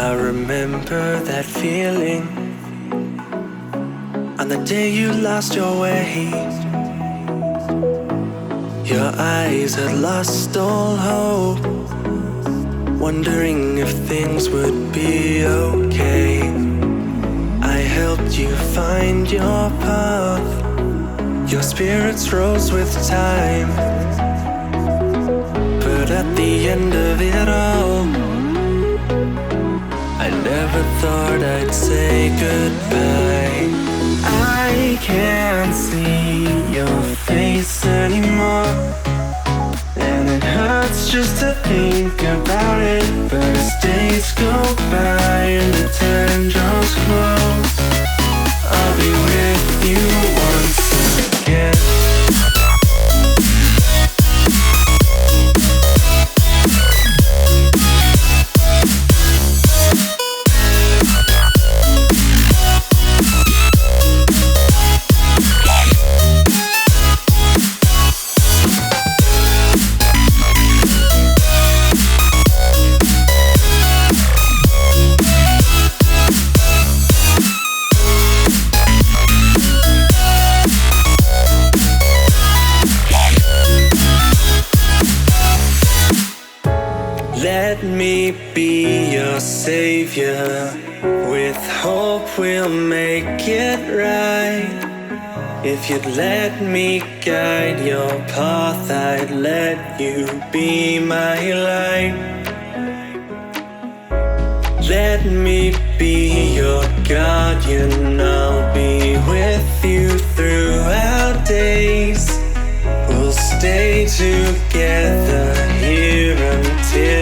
I remember that feeling on the day you lost your way. Your eyes had lost all hope, wondering if things would be okay. I helped you find your path. Your spirits rose with time, but at the end of it all, I never thought I'd say goodbye. I can't see your face anymore, and it hurts just to think about it. But as days go by and the time draws close, I'll be with you once again. Let me be your savior. With hope we'll make it right. If you'd let me guide your path, I'd let you be my light. Let me be your guardian. I'll be with you through our days. We'll stay together here until